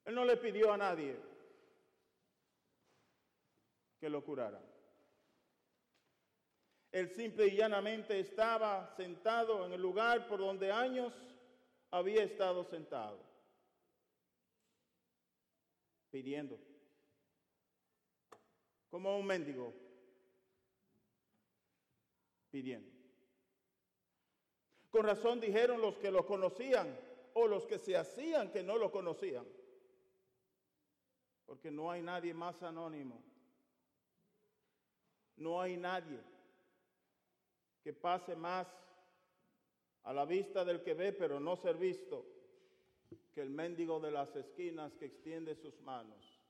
Él no le pidió a nadie que lo curara. Él simple y llanamente estaba sentado en el lugar por donde años había estado sentado, pidiendo, como un mendigo, pidiendo. Con razón dijeron los que lo conocían o los que se hacían que no lo conocían, porque no hay nadie más anónimo, no hay nadie que pase más a la vista del que ve pero no ser visto que el mendigo de las esquinas que extiende sus manos,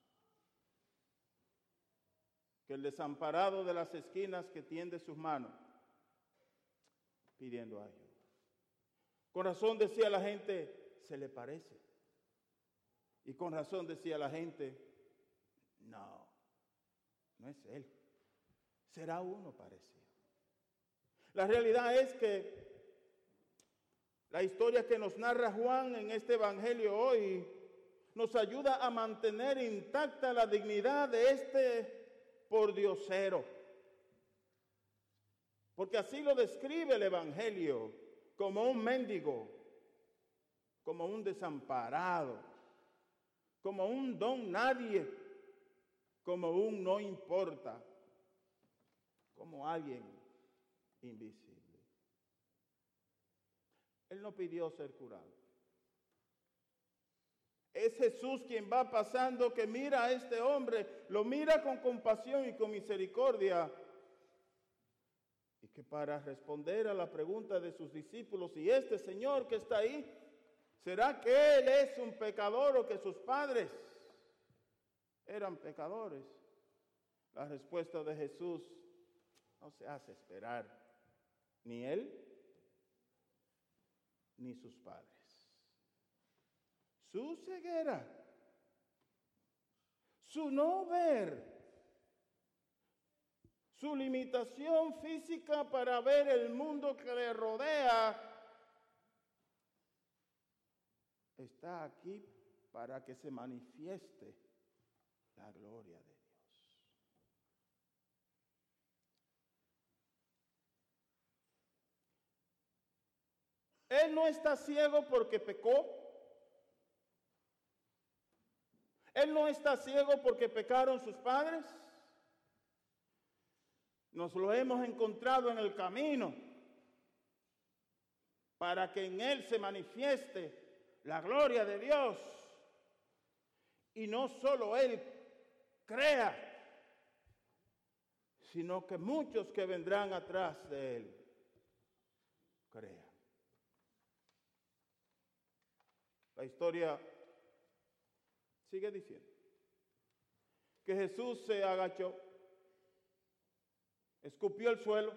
que el desamparado de las esquinas que tiende sus manos pidiendo ayuda. Con razón decía la gente, se le parece. Y con razón decía la gente, no es él, será uno parecido. La realidad es que la historia que nos narra Juan en este evangelio hoy nos ayuda a mantener intacta la dignidad de este pordiosero. Porque así lo describe el evangelio, como un mendigo, como un desamparado, como un don nadie, como un no importa, como alguien invisible. Él no pidió ser curado. Es Jesús quien va pasando, que mira a este hombre, lo mira con compasión y con misericordia, y que para responder a la pregunta de sus discípulos, ¿y este Señor que está ahí, será que Él es un pecador o que sus padres eran pecadores? La respuesta de Jesús no se hace esperar. Ni él, ni sus padres. Su ceguera, su no ver, su limitación física para ver el mundo que le rodea, está aquí para que se manifieste la gloria de Dios. Él no está ciego porque pecó. Él no está ciego porque pecaron sus padres. Nos lo hemos encontrado en el camino para que en Él se manifieste la gloria de Dios. Y no solo Él crea, sino que muchos que vendrán atrás de Él crean. La historia sigue diciendo que Jesús se agachó, escupió el suelo,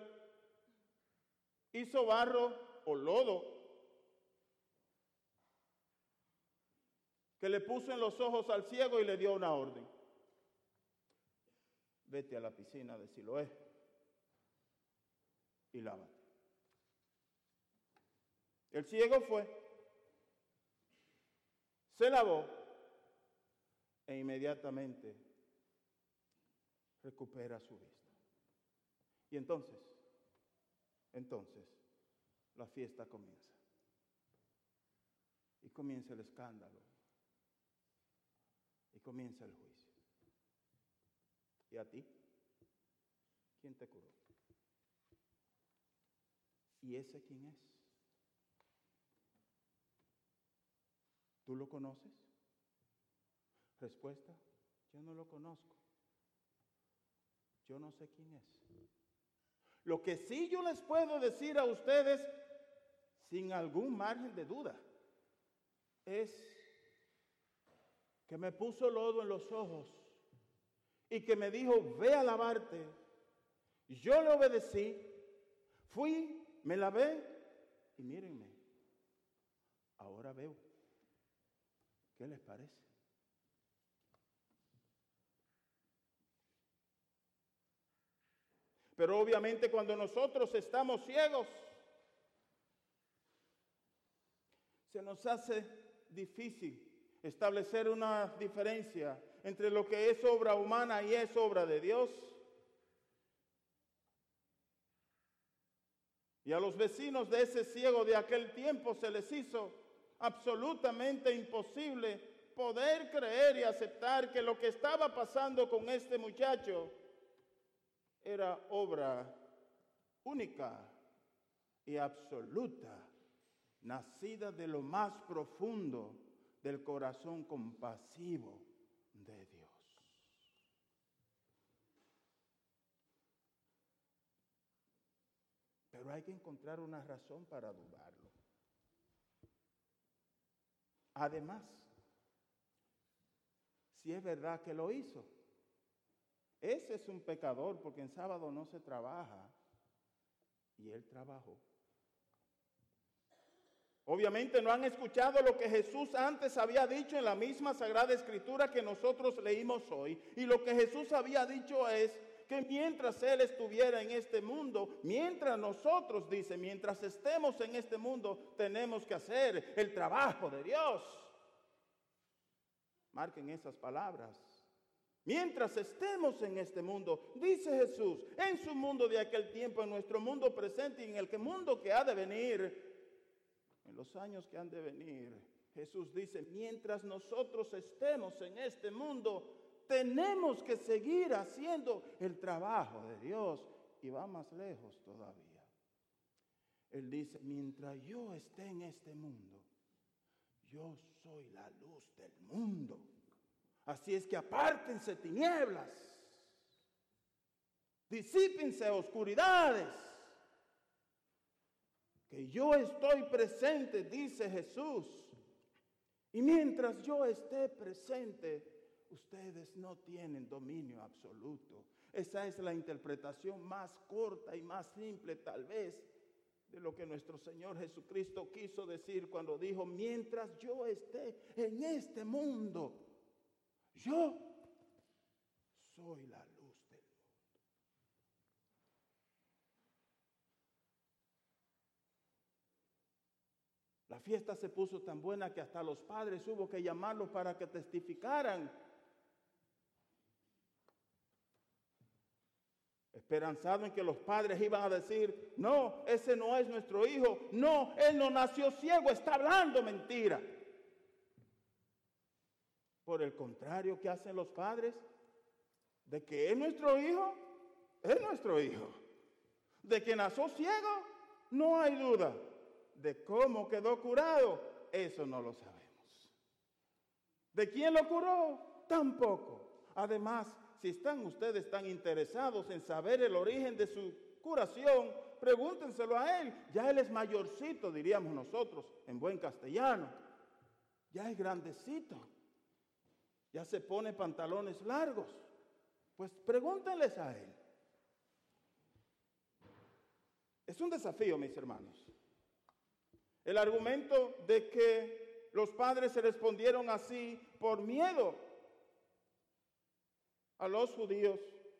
hizo barro o lodo, que le puso en los ojos al ciego y le dio una orden. Vete a la piscina de Siloé y lávate. El ciego fue, se lavó e inmediatamente recupera su vista. Y entonces la fiesta comienza. Y comienza el escándalo. Y comienza el juicio. ¿Y a ti? ¿Quién te curó? ¿Y ese quién es? ¿Tú lo conoces? Respuesta, yo no lo conozco. Yo no sé quién es. Lo que sí yo les puedo decir a ustedes, sin algún margen de duda, es que me puso lodo en los ojos y que me dijo, ve a lavarte. Yo le obedecí, fui, me lavé y mírenme, ahora veo. ¿Qué les parece? Pero obviamente cuando nosotros estamos ciegos, se nos hace difícil establecer una diferencia entre lo que es obra humana y es obra de Dios. Y a los vecinos de ese ciego de aquel tiempo se les hizo absolutamente imposible poder creer y aceptar que lo que estaba pasando con este muchacho era obra única y absoluta, nacida de lo más profundo del corazón compasivo de Dios. Pero hay que encontrar una razón para dudarlo. Además, si es verdad que lo hizo, ese es un pecador porque en sábado no se trabaja y él trabajó. Obviamente no han escuchado lo que Jesús antes había dicho en la misma Sagrada Escritura que nosotros leímos hoy. Y lo que Jesús había dicho es que mientras Él estuviera en este mundo, mientras nosotros, dice, mientras estemos en este mundo, tenemos que hacer el trabajo de Dios. Marquen esas palabras. Mientras estemos en este mundo, dice Jesús, en su mundo de aquel tiempo, en nuestro mundo presente y en el mundo que ha de venir, en los años que han de venir, Jesús dice, mientras nosotros estemos en este mundo, tenemos que seguir haciendo el trabajo de Dios. Y va más lejos todavía. Él dice, mientras yo esté en este mundo, yo soy la luz del mundo. Así es que apártense tinieblas, disípense oscuridades, que yo estoy presente, dice Jesús. Y mientras yo esté presente, ustedes no tienen dominio absoluto. Esa es la interpretación más corta y más simple, tal vez, de lo que nuestro Señor Jesucristo quiso decir cuando dijo, mientras yo esté en este mundo, yo soy la luz del mundo. La fiesta se puso tan buena que hasta los padres hubo que llamarlos para que testificaran. Esperanzado en que los padres iban a decir, no, ese no es nuestro hijo, no, él no nació ciego, está hablando mentira. Por el contrario, ¿qué hacen los padres? De que es nuestro hijo, es nuestro hijo. De que nació ciego, no hay duda. De cómo quedó curado, eso no lo sabemos. ¿De quién lo curó? Tampoco. Además, si están ustedes tan interesados en saber el origen de su curación, pregúntenselo a él. Ya él es mayorcito, diríamos nosotros, en buen castellano. Ya es grandecito. Ya se pone pantalones largos. Pues pregúntenles a él. Es un desafío, mis hermanos. El argumento de que los padres se respondieron así por miedo a los judíos,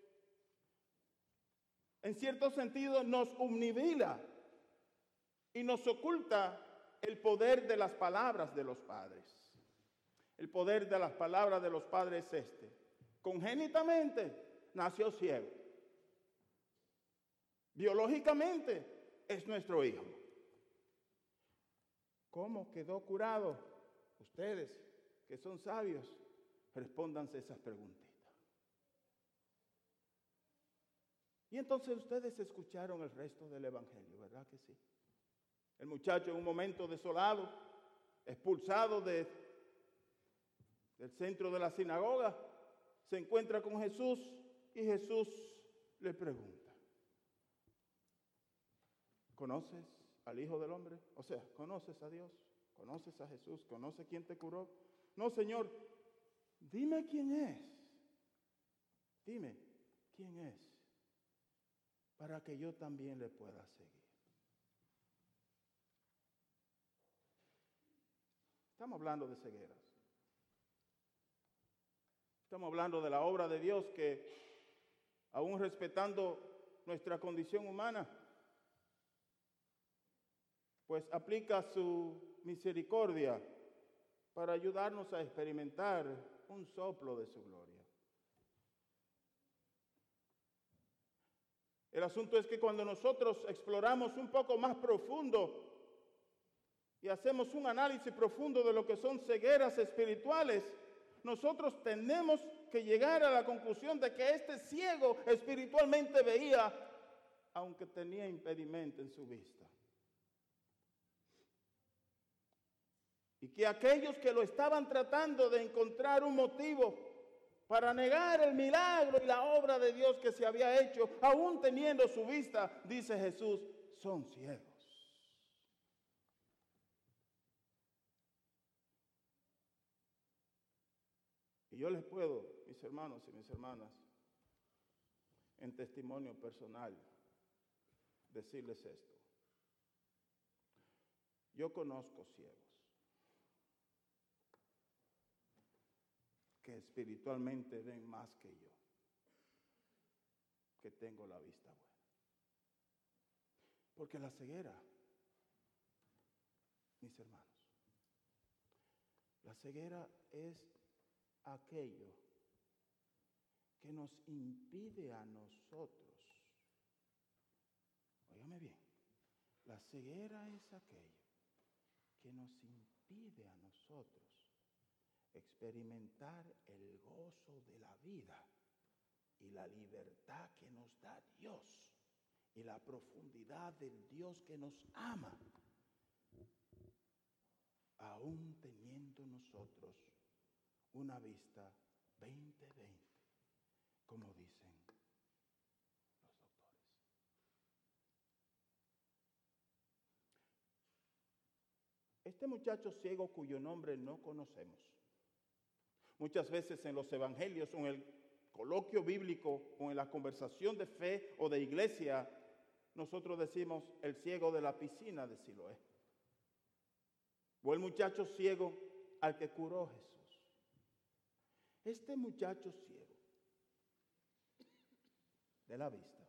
en cierto sentido nos obnubila y nos oculta el poder de las palabras de los padres. El poder de las palabras de los padres es este. Congénitamente nació ciego. Biológicamente es nuestro hijo. ¿Cómo quedó curado? Ustedes, que son sabios, respóndanse esas preguntitas. Y entonces ustedes escucharon el resto del evangelio, ¿verdad que sí? El muchacho en un momento desolado, expulsado del centro de la sinagoga, se encuentra con Jesús y Jesús le pregunta, ¿conoces al Hijo del Hombre? O sea, ¿conoces a Dios? ¿Conoces a Jesús? ¿Conoces quién te curó? No, Señor, dime quién es. Dime quién es, para que yo también le pueda seguir. Estamos hablando de cegueras. Estamos hablando de la obra de Dios que, aún respetando nuestra condición humana, pues aplica su misericordia para ayudarnos a experimentar un soplo de su gloria. El asunto es que cuando nosotros exploramos un poco más profundo y hacemos un análisis profundo de lo que son cegueras espirituales, nosotros tenemos que llegar a la conclusión de que este ciego espiritualmente veía, aunque tenía impedimento en su vista. Y que aquellos que lo estaban tratando de encontrar un motivo para negar el milagro y la obra de Dios que se había hecho, aún teniendo su vista, dice Jesús, son ciegos. Y yo les puedo, mis hermanos y mis hermanas, en testimonio personal, decirles esto. Yo conozco ciegos que espiritualmente ven más que yo, que tengo la vista buena. Porque la ceguera, mis hermanos, la ceguera es aquello que nos impide a nosotros, óigame bien, la ceguera es aquello que nos impide a nosotros experimentar el gozo de la vida y la libertad que nos da Dios y la profundidad del Dios que nos ama, aún teniendo nosotros una vista 20/20, como dicen los doctores. Este muchacho ciego cuyo nombre no conocemos, muchas veces en los evangelios o en el coloquio bíblico o en la conversación de fe o de iglesia, nosotros decimos el ciego de la piscina de Siloé. O el muchacho ciego al que curó Jesús. Este muchacho ciego de la vista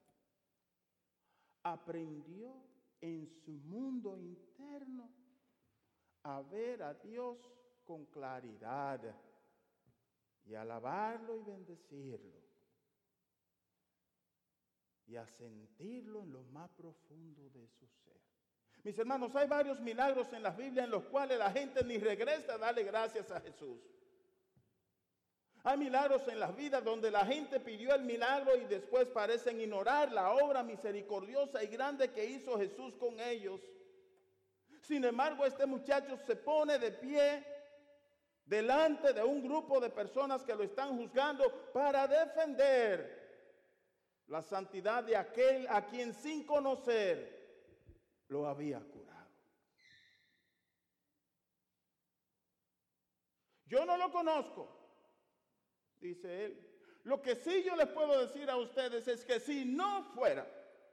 aprendió en su mundo interno a ver a Dios con claridad y alabarlo y bendecirlo y a sentirlo en lo más profundo de su ser. Mis hermanos, hay varios milagros en la Biblia en los cuales la gente ni regresa a darle gracias a Jesús. Hay milagros en las vidas donde la gente pidió el milagro y después parecen ignorar la obra misericordiosa y grande que hizo Jesús con ellos. Sin embargo, este muchacho se pone de pie delante de un grupo de personas que lo están juzgando para defender la santidad de aquel a quien sin conocer lo había curado. Yo no lo conozco, dice él. Lo que sí yo les puedo decir a ustedes es que si no fuera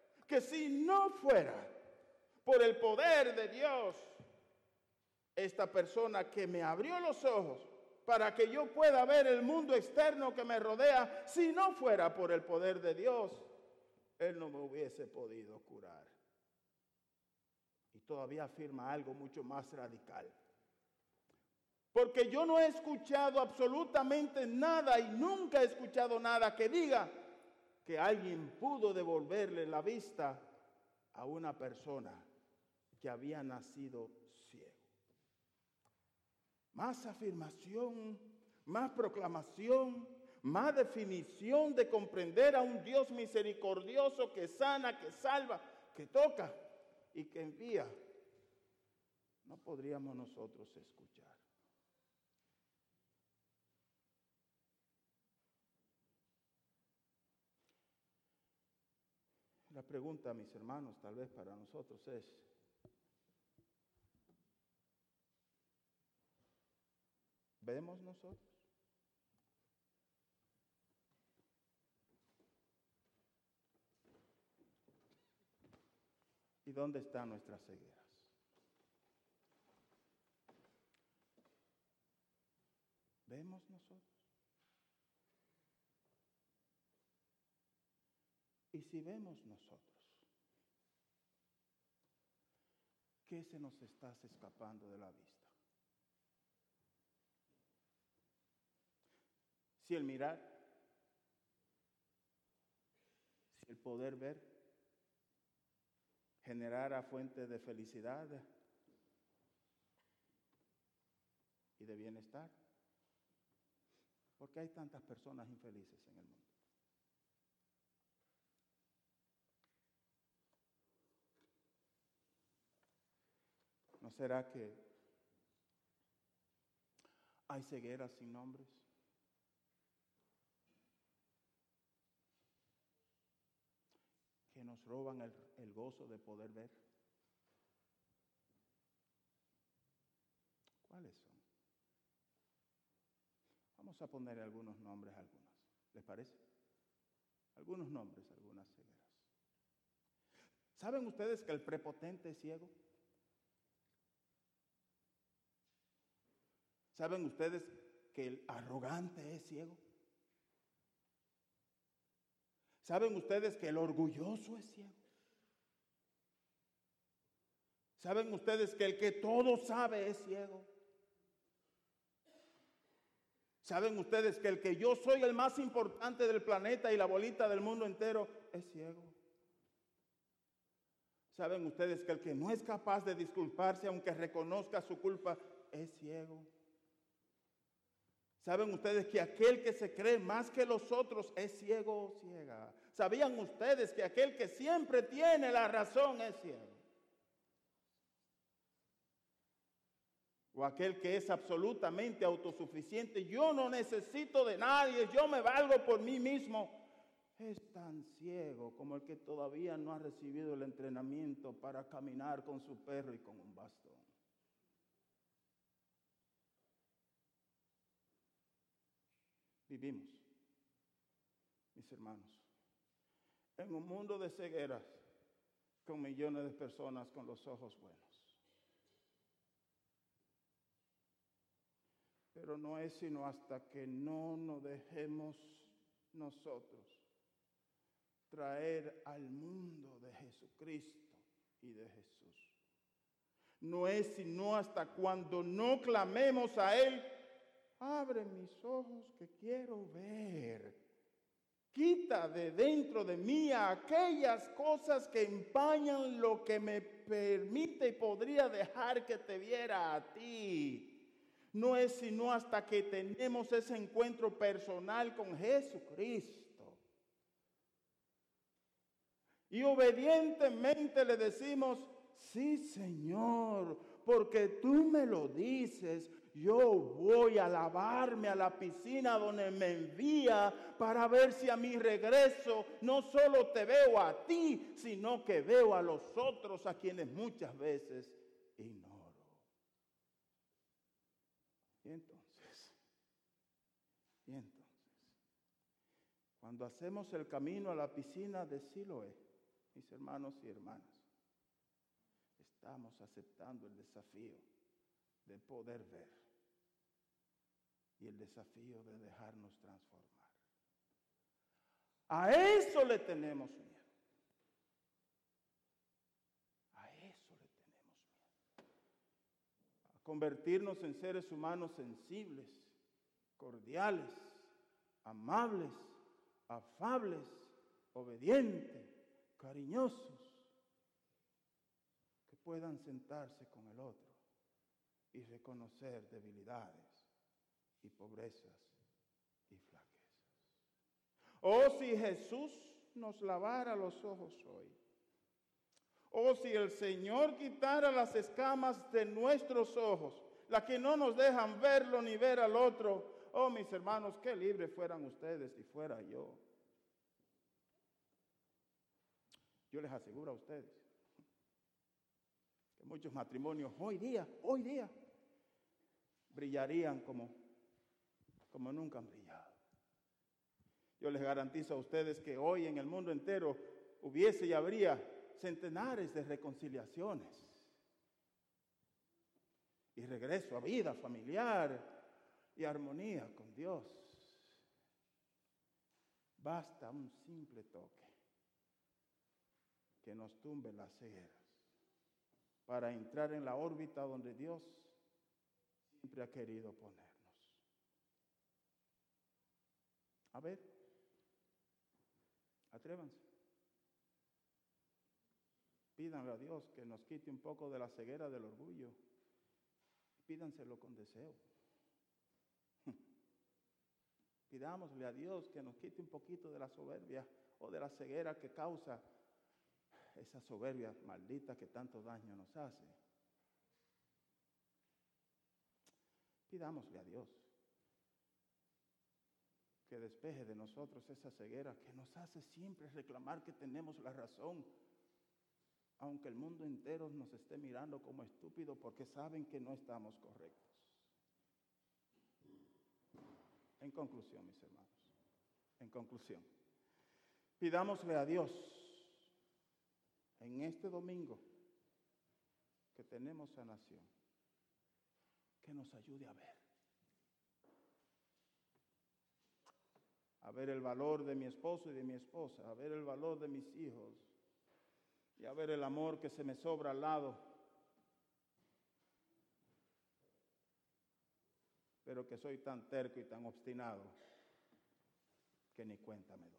por el poder de Dios, esta persona que me abrió los ojos para que yo pueda ver el mundo externo que me rodea, si no fuera por el poder de Dios, Él no me hubiese podido curar. Y todavía afirma algo mucho más radical. Porque yo no he escuchado absolutamente nada y nunca he escuchado nada que diga que alguien pudo devolverle la vista a una persona que había nacido ciego. Más afirmación, más proclamación, más definición de comprender a un Dios misericordioso que sana, que salva, que toca y que envía. No podríamos nosotros escuchar. La pregunta, mis hermanos, tal vez para nosotros es, ¿vemos nosotros? ¿Y dónde están nuestras cegueras? ¿Vemos nosotros? Y si vemos nosotros, ¿qué se nos está escapando de la vista? si el mirar, si el poder ver generara fuente de felicidad y de bienestar. ¿Por qué hay tantas personas infelices en el mundo? ¿No será que hay cegueras sin nombres? Que nos roban el gozo de poder ver. ¿Cuáles son? Vamos a poner algunos nombres a algunas. ¿Les parece? Algunos nombres, algunas cegueras. ¿Saben ustedes que el prepotente es ciego? ¿Saben ustedes que el arrogante es ciego? ¿Saben ustedes que el orgulloso es ciego? ¿Saben ustedes que el que todo sabe es ciego? ¿Saben ustedes que el que yo soy el más importante del planeta y la bolita del mundo entero es ciego? ¿Saben ustedes que el que no es capaz de disculparse aunque reconozca su culpa es ciego? ¿Saben ustedes que aquel que se cree más que los otros es ciego o ciega? ¿Sabían ustedes que aquel que siempre tiene la razón es ciego? O aquel que es absolutamente autosuficiente, yo no necesito de nadie, yo me valgo por mí mismo, es tan ciego como el que todavía no ha recibido el entrenamiento para caminar con su perro y con un bastón. Vivimos, mis hermanos, en un mundo de cegueras con millones de personas con los ojos buenos. Pero no es sino hasta que no nos dejemos nosotros traer al mundo de Jesucristo y de Jesús. No es sino hasta cuando no clamemos a Él, abre mis ojos que quiero ver. Quita de dentro de mí aquellas cosas que empañan lo que me permite y podría dejar que te viera a ti. No es sino hasta que tenemos ese encuentro personal con Jesucristo. Y obedientemente le decimos, sí, Señor, porque tú me lo dices. Yo voy a lavarme a la piscina donde me envía para ver si a mi regreso no solo te veo a ti, sino que veo a los otros a quienes muchas veces ignoro. Y entonces, cuando hacemos el camino a la piscina de Siloé, mis hermanos y hermanas, estamos aceptando el desafío de poder ver y el desafío de dejarnos transformar. A eso le tenemos miedo. A eso le tenemos miedo. A convertirnos en seres humanos sensibles, cordiales, amables, afables, obedientes, cariñosos, que puedan sentarse con el otro y reconocer debilidades y pobrezas y flaquezas. Oh, si Jesús nos lavara los ojos hoy. Oh, si el Señor quitara las escamas de nuestros ojos, las que no nos dejan verlo ni ver al otro. Oh, mis hermanos, qué libres fueran ustedes si fuera yo. Yo les aseguro a ustedes que muchos matrimonios hoy día, brillarían como nunca han brillado. Yo les garantizo a ustedes que hoy en el mundo entero hubiese y habría centenares de reconciliaciones y regreso a vida familiar y armonía con Dios. Basta un simple toque que nos tumbe las cegueras para entrar en la órbita donde Dios siempre ha querido ponernos. A ver, atrévanse. Pídanle a Dios que nos quite un poco de la ceguera del orgullo. Pídanselo con deseo. Pidámosle a Dios que nos quite un poquito de la soberbia o de la ceguera que causa esa soberbia maldita que tanto daño nos hace. Pidámosle a Dios que despeje de nosotros esa ceguera que nos hace siempre reclamar que tenemos la razón, aunque el mundo entero nos esté mirando como estúpidos porque saben que no estamos correctos. En conclusión, mis hermanos, en conclusión, pidámosle a Dios en este domingo que tenemos sanación, que nos ayude a ver el valor de mi esposo y de mi esposa, a ver el valor de mis hijos y a ver el amor que se me sobra al lado, pero que soy tan terco y tan obstinado que ni cuenta me doy.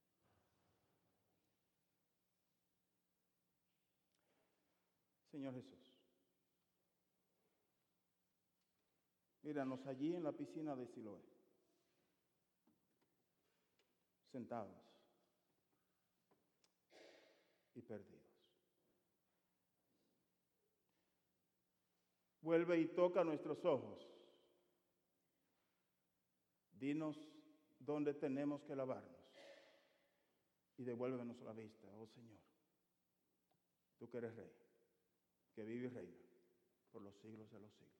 Señor Jesús, míranos allí en la piscina de Siloé, sentados y perdidos. Vuelve y toca nuestros ojos. Dinos dónde tenemos que lavarnos y devuélvenos la vista, oh Señor. Tú que eres Rey, que vive y reina por los siglos de los siglos.